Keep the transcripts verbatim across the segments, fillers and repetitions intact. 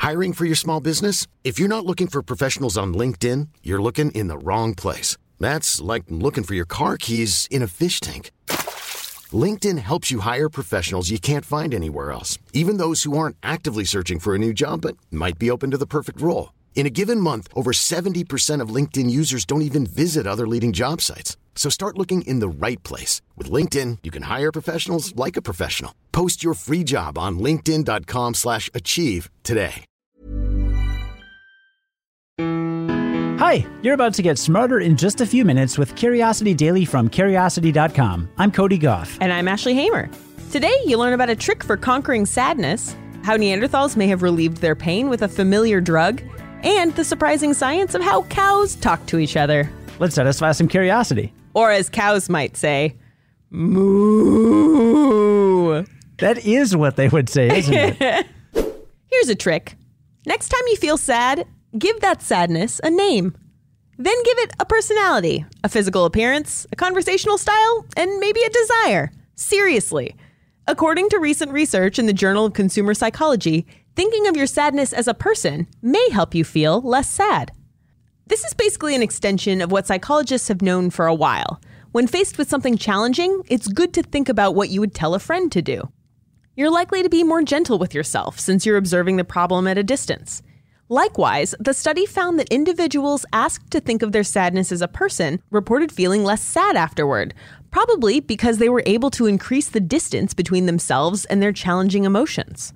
Hiring for your small business? If you're not looking for professionals on LinkedIn, you're looking in the wrong place. That's like looking for your car keys in a fish tank. LinkedIn helps you hire professionals you can't find anywhere else, even those who aren't actively searching for a new job but might be open to the perfect role. In a given month, over seventy percent of LinkedIn users don't even visit other leading job sites. So start looking in the right place. With LinkedIn, you can hire professionals like a professional. Post your free job on linkedin.com slash achieve today. Hi, you're about to get smarter in just a few minutes with Curiosity Daily from curiosity dot com. I'm Cody Goff. And I'm Ashley Hamer. Today, you learn about a trick for conquering sadness, how Neanderthals may have relieved their pain with a familiar drug, and the surprising science of how cows talk to each other. Let's satisfy some curiosity. Or as cows might say, moo. That is what they would say, isn't it? Here's a trick. Next time you feel sad, give that sadness a name. Then give it a personality, a physical appearance, a conversational style, and maybe a desire. Seriously. According to recent research in the Journal of Consumer Psychology, thinking of your sadness as a person may help you feel less sad. This is basically an extension of what psychologists have known for a while. When faced with something challenging, it's good to think about what you would tell a friend to do. You're likely to be more gentle with yourself since you're observing the problem at a distance. Likewise, the study found that individuals asked to think of their sadness as a person reported feeling less sad afterward, probably because they were able to increase the distance between themselves and their challenging emotions.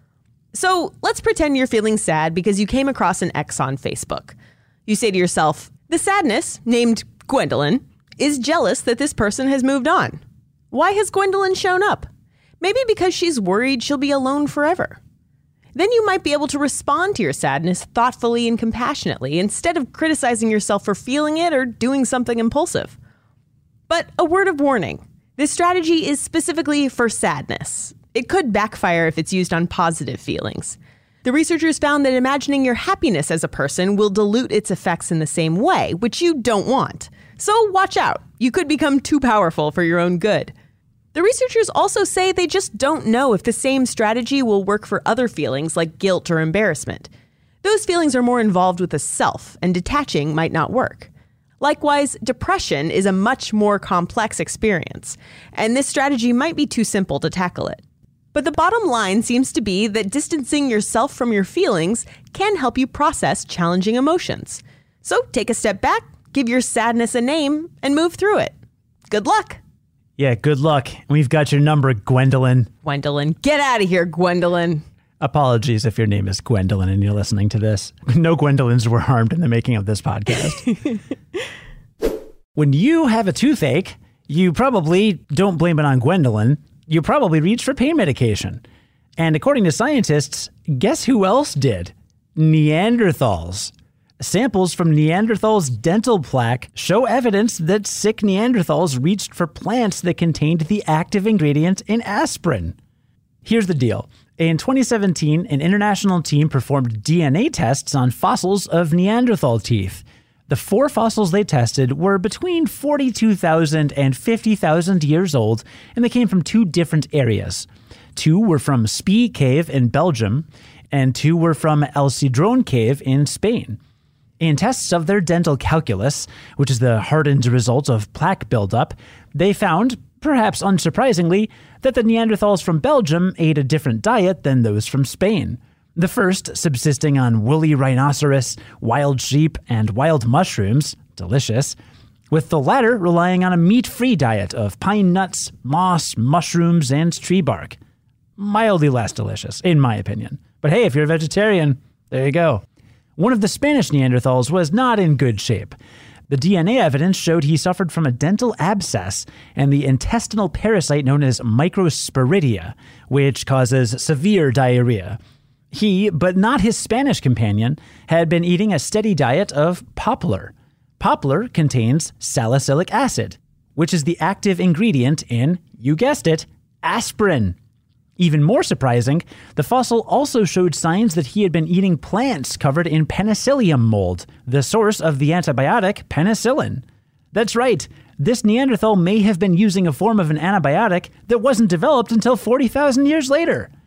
So let's pretend you're feeling sad because you came across an ex on Facebook. You say to yourself, the sadness, named Gwendolyn, is jealous that this person has moved on. Why has Gwendolyn shown up? Maybe because she's worried she'll be alone forever. Then you might be able to respond to your sadness thoughtfully and compassionately instead of criticizing yourself for feeling it or doing something impulsive. But a word of warning, this strategy is specifically for sadness. It could backfire if it's used on positive feelings. The researchers found that imagining your happiness as a person will dilute its effects in the same way, which you don't want. So watch out. You could become too powerful for your own good. The researchers also say they just don't know if the same strategy will work for other feelings like guilt or embarrassment. Those feelings are more involved with the self, and detaching might not work. Likewise, depression is a much more complex experience, and this strategy might be too simple to tackle it. But the bottom line seems to be that distancing yourself from your feelings can help you process challenging emotions. So take a step back, give your sadness a name, and move through it. Good luck. Yeah, good luck. We've got your number, Gwendolyn. Gwendolyn. Get out of here, Gwendolyn. Apologies if your name is Gwendolyn and you're listening to this. No Gwendolyns were harmed in the making of this podcast. When you have a toothache, you probably don't blame it on Gwendolyn. You probably reach for pain medication. And according to scientists, guess who else did? Neanderthals. Samples from Neanderthals' dental plaque show evidence that sick Neanderthals reached for plants that contained the active ingredient in aspirin. Here's the deal. In twenty seventeen, an international team performed D N A tests on fossils of Neanderthal teeth. The four fossils they tested were between forty-two thousand and fifty thousand years old, and they came from two different areas. Two were from Spee Cave in Belgium, and two were from El Cedrón Cave in Spain. In tests of their dental calculus, which is the hardened result of plaque buildup, they found, perhaps unsurprisingly, that the Neanderthals from Belgium ate a different diet than those from Spain. The first subsisting on woolly rhinoceros, wild sheep, and wild mushrooms, delicious, with the latter relying on a meat-free diet of pine nuts, moss, mushrooms, and tree bark. Mildly less delicious, in my opinion. But hey, if you're a vegetarian, there you go. One of the Spanish Neanderthals was not in good shape. The D N A evidence showed he suffered from a dental abscess and the intestinal parasite known as Microsporidia, which causes severe diarrhea. He, but not his Spanish companion, had been eating a steady diet of poplar. Poplar contains salicylic acid, which is the active ingredient in, you guessed it, aspirin. Even more surprising, the fossil also showed signs that he had been eating plants covered in penicillium mold, the source of the antibiotic penicillin. That's right, this Neanderthal may have been using a form of an antibiotic that wasn't developed until forty thousand years later.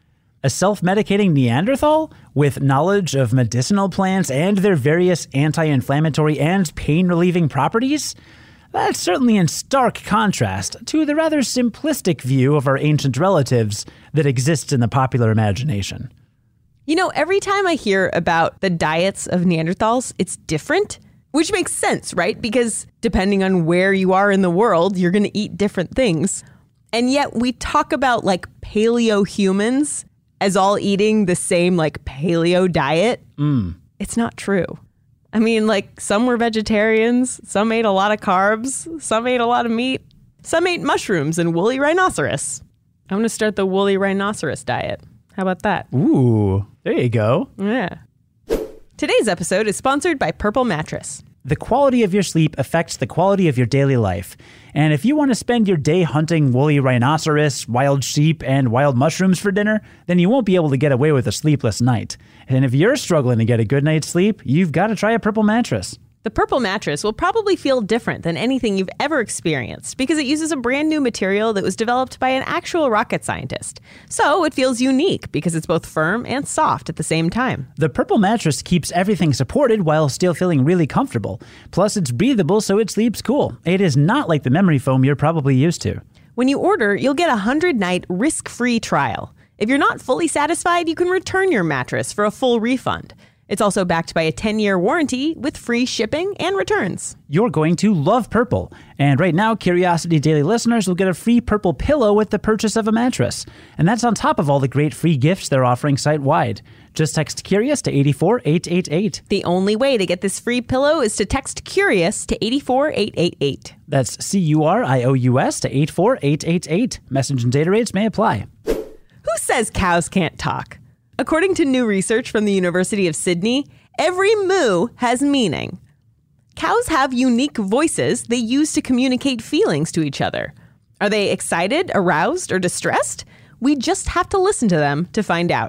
A self-medicating Neanderthal with knowledge of medicinal plants and their various anti-inflammatory and pain-relieving properties? That's certainly in stark contrast to the rather simplistic view of our ancient relatives that exists in the popular imagination. You know, every time I hear about the diets of Neanderthals, it's different, which makes sense, right? Because depending on where you are in the world, you're going to eat different things. And yet we talk about like paleo humans as all eating the same like paleo diet. Mm. It's not true. I mean, like some were vegetarians, some ate a lot of carbs, some ate a lot of meat, some ate mushrooms and woolly rhinoceros. I'm going to start the woolly rhinoceros diet. How about that? Ooh, there you go. Yeah. Today's episode is sponsored by Purple Mattress. The quality of your sleep affects the quality of your daily life. And if you want to spend your day hunting woolly rhinoceros, wild sheep, and wild mushrooms for dinner, then you won't be able to get away with a sleepless night. And if you're struggling to get a good night's sleep, you've got to try a Purple Mattress. The Purple Mattress will probably feel different than anything you've ever experienced because it uses a brand new material that was developed by an actual rocket scientist. So it feels unique because it's both firm and soft at the same time. The Purple Mattress keeps everything supported while still feeling really comfortable. Plus, it's breathable so it sleeps cool. It is not like the memory foam you're probably used to. When you order, you'll get a one hundred night risk-free trial. If you're not fully satisfied, you can return your mattress for a full refund. It's also backed by a ten year warranty with free shipping and returns. You're going to love Purple. And right now, Curiosity Daily listeners will get a free Purple pillow with the purchase of a mattress. And that's on top of all the great free gifts they're offering site-wide. Just text CURIOUS to eight four eight eight eight. The only way to get this free pillow is to text CURIOUS to eight four eight eight eight. That's C U R I O U S to eight four eight eight eight. Message and data rates may apply. Who says cows can't talk? According to new research from the University of Sydney, every moo has meaning. Cows have unique voices they use to communicate feelings to each other. Are they excited, aroused, or distressed? We just have to listen to them to find out.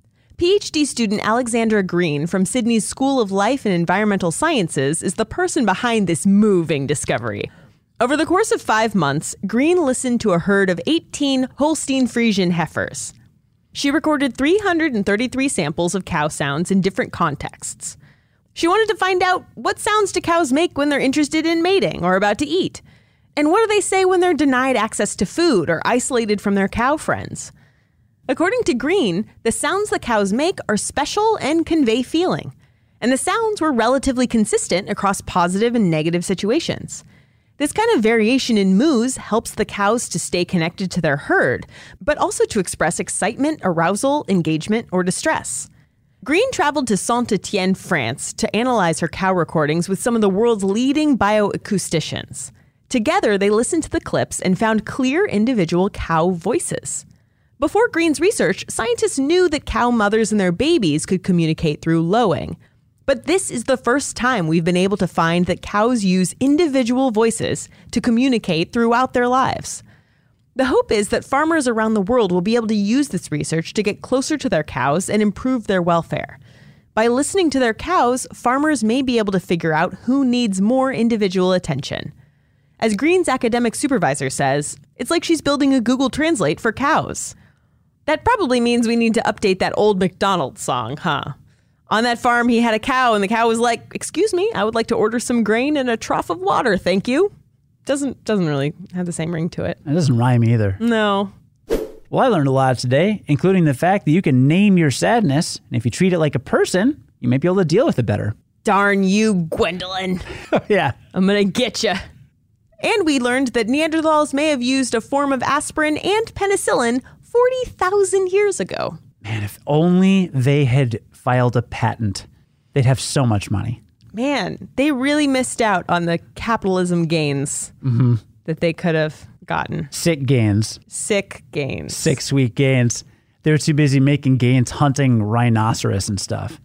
PhD student Alexandra Green from Sydney's School of Life and Environmental Sciences is the person behind this moving discovery. Over the course of five months, Green listened to a herd of eighteen Holstein Friesian heifers. She recorded three hundred thirty-three samples of cow sounds in different contexts. She wanted to find out what sounds do cows make when they're interested in mating or about to eat, and what do they say when they're denied access to food or isolated from their cow friends. According to Green, the sounds that cows make are special and convey feeling, and the sounds were relatively consistent across positive and negative situations. This kind of variation in moos helps the cows to stay connected to their herd, but also to express excitement, arousal, engagement, or distress. Green traveled to Saint-Étienne, France, to analyze her cow recordings with some of the world's leading bioacousticians. Together, they listened to the clips and found clear individual cow voices. Before Green's research, scientists knew that cow mothers and their babies could communicate through lowing. But this is the first time we've been able to find that cows use individual voices to communicate throughout their lives. The hope is that farmers around the world will be able to use this research to get closer to their cows and improve their welfare. By listening to their cows, farmers may be able to figure out who needs more individual attention. As Green's academic supervisor says, it's like she's building a Google Translate for cows. That probably means we need to update that old McDonald's song, huh? On that farm, he had a cow, and the cow was like, "Excuse me, I would like to order some grain and a trough of water, thank you." Doesn't doesn't really have the same ring to it. It doesn't rhyme either. No. Well, I learned a lot today, including the fact that you can name your sadness, and if you treat it like a person, you might be able to deal with it better. Darn you, Gwendolyn. Yeah. I'm gonna get you. And we learned that Neanderthals may have used a form of aspirin and penicillin forty thousand years ago. Man, if only they had filed a patent, they'd have so much money. Man, they really missed out on the capitalism gains mm-hmm. that they could have gotten. Sick gains. Sick gains. Sick, sweet gains. They're too busy making gains hunting rhinoceros and stuff.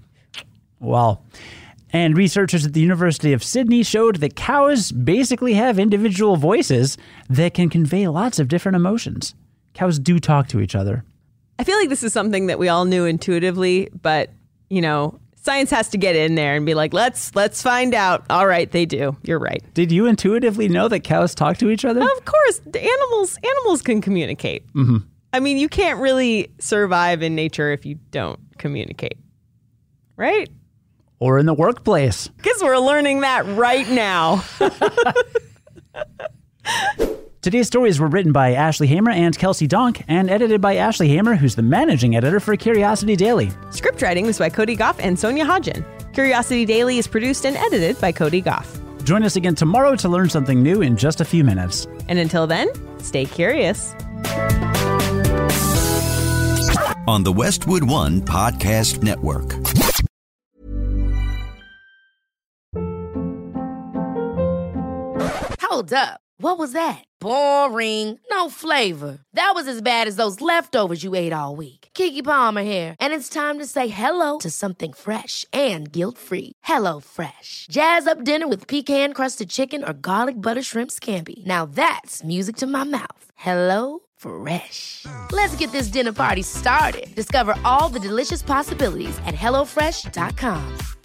Well, and researchers at the University of Sydney showed that cows basically have individual voices that can convey lots of different emotions. Cows do talk to each other. I feel like this is something that we all knew intuitively, but, you know, science has to get in there and be like, let's let's find out. All right, they do. You're right. Did you intuitively know that cows talk to each other? Of course. The animals animals can communicate. Mm-hmm. I mean, you can't really survive in nature if you don't communicate, right? Or in the workplace. Because we're learning that right now. Today's stories were written by Ashley Hamer and Kelsey Donk and edited by Ashley Hamer, who's the managing editor for Curiosity Daily. Script writing was by Cody Goff and Sonia Hodgen. Curiosity Daily is produced and edited by Cody Goff. Join us again tomorrow to learn something new in just a few minutes. And until then, stay curious. On the Westwood One Podcast Network. Hold up. What was that? Boring. No flavor. That was as bad as those leftovers you ate all week. Keke Palmer here. And it's time to say hello to something fresh and guilt-free. Hello Fresh. Jazz up dinner with pecan-crusted chicken or garlic butter shrimp scampi. Now that's music to my mouth. Hello Fresh. Let's get this dinner party started. Discover all the delicious possibilities at hello fresh dot com.